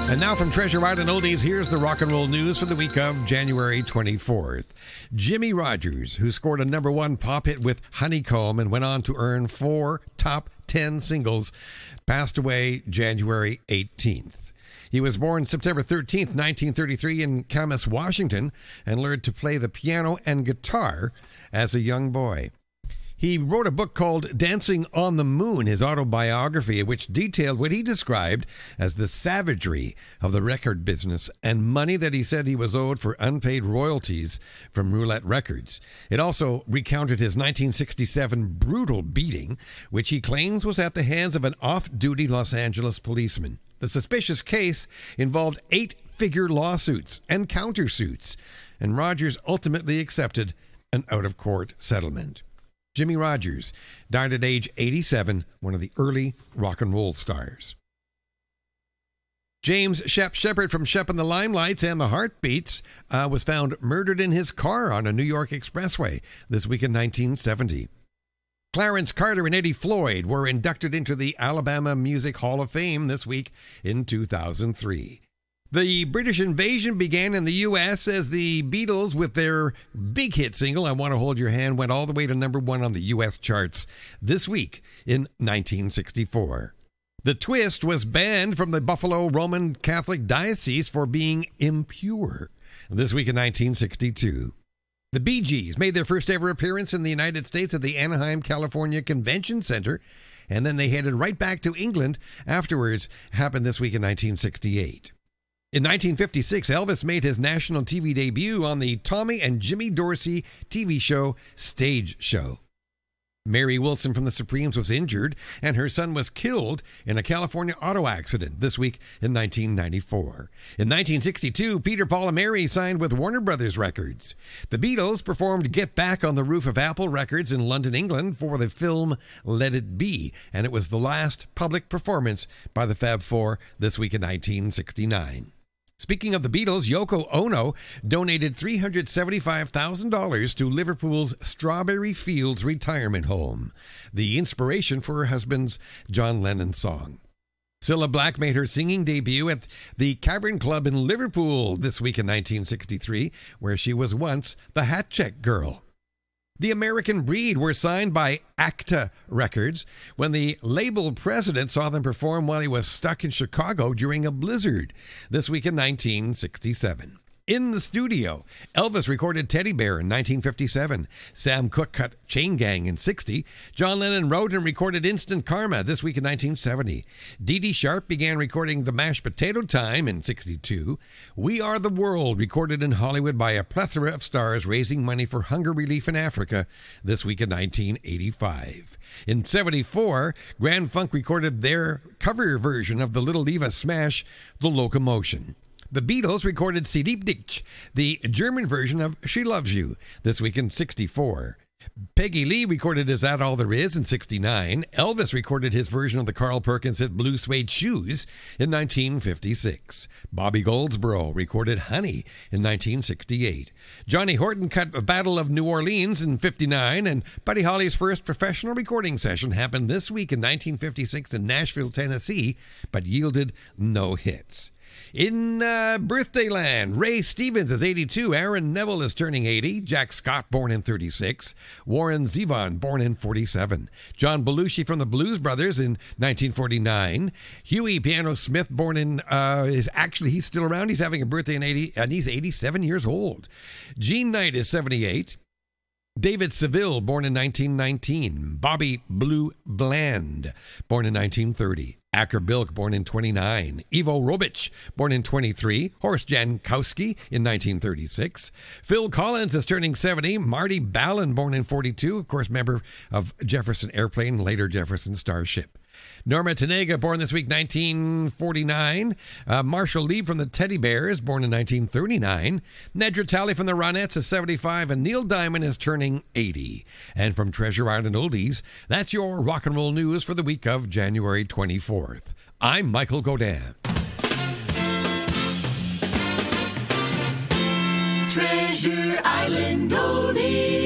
And now from Treasure Island Oldies, here's the rock and roll news for the week of January 24th. Jimmie Rodgers, who scored a number one pop hit with Honeycomb and went on to earn 4 top 10 singles, passed away January 18th. He was born September 13th, 1933 in Camas, Washington, and learned to play the piano and guitar as a young boy. He wrote a book called Dancing on the Moon, his autobiography, which detailed what he described as the savagery of the record business and money that he said he was owed for unpaid royalties from Roulette Records. It also recounted his 1967 brutal beating, which he claims was at the hands of an off-duty Los Angeles policeman. The suspicious case involved 8-figure lawsuits and countersuits, and Rodgers ultimately accepted an out-of-court settlement. Jimmie Rodgers died at age 87, one of the early rock and roll stars. James Shep Shepard from Shep and the Limelights and the Heartbeats was found murdered in his car on a New York expressway this week in 1970. Clarence Carter and Eddie Floyd were inducted into the Alabama Music Hall of Fame this week in 2003. The British invasion began in the U.S. as the Beatles, with their big hit single, I Want to Hold Your Hand, went all the way to number one on the U.S. charts this week in 1964. The Twist was banned from the Buffalo Roman Catholic Diocese for being impure this week in 1962. The Bee Gees made their first ever appearance in the United States at the Anaheim, California Convention Center, and then they headed right back to England afterwards. Happened this week in 1968. In 1956, Elvis made his national TV debut on the Tommy and Jimmy Dorsey TV show Stage Show. Mary Wilson from the Supremes was injured, and her son was killed in a California auto accident this week in 1994. In 1962, Peter, Paul, and Mary signed with Warner Brothers Records. The Beatles performed Get Back on the roof of Apple Records in London, England for the film Let It Be, and it was the last public performance by the Fab Four this week in 1969. Speaking of the Beatles, Yoko Ono donated $375,000 to Liverpool's Strawberry Fields retirement home, the inspiration for her husband's John Lennon song. Cilla Black made her singing debut at the Cavern Club in Liverpool this week in 1963, where she was once the Hat Check Girl. The American Breed were signed by Acta Records when the label president saw them perform while he was stuck in Chicago during a blizzard this week in 1967. In the studio, Elvis recorded Teddy Bear in 1957. Sam Cooke cut Chain Gang in 60. John Lennon wrote and recorded Instant Karma this week in 1970. Dee Dee Sharp began recording The Mashed Potato Time in 62. We Are the World, recorded in Hollywood by a plethora of stars raising money for hunger relief in Africa this week in 1985. In 74, Grand Funk recorded their cover version of the Little Eva smash, The Locomotion. The Beatles recorded Sie liebt dich, the German version of She Loves You, this week in 64. Peggy Lee recorded Is That All There Is in 69. Elvis recorded his version of the Carl Perkins hit Blue Suede Shoes in 1956. Bobby Goldsboro recorded Honey in 1968. Johnny Horton cut Battle of New Orleans in 59, and Buddy Holly's first professional recording session happened this week in 1956 in Nashville, Tennessee, but yielded no hits. In birthday land, Ray Stevens is 82, Aaron Neville is turning 80, Jack Scott born in 36, Warren Zevon born in 47, John Belushi from the Blues Brothers in 1949, Huey Piano Smith born in, he's still around, he's having a birthday in 80, and he's 87 years old. Gene Knight is 78. David Seville, born in 1919. Bobby Blue Bland, born in 1930. Acker Bilk, born in 29. Ivo Robich, born in 23. Horst Jankowski in 1936. Phil Collins is turning 70. Marty Ballin, born in 42. Of course, member of Jefferson Airplane, later Jefferson Starship. Norma Tanega, born this week, 1949. Marshall Lee from the Teddy Bears, born in 1939. Nedra Talley from the Ronettes is 75, and Neil Diamond is turning 80. And from Treasure Island Oldies, that's your rock and roll news for the week of January 24th. I'm Michael Godin. Treasure Island Oldies.